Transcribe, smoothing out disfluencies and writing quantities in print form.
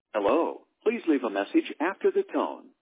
Hello. Please leave a message after the tone.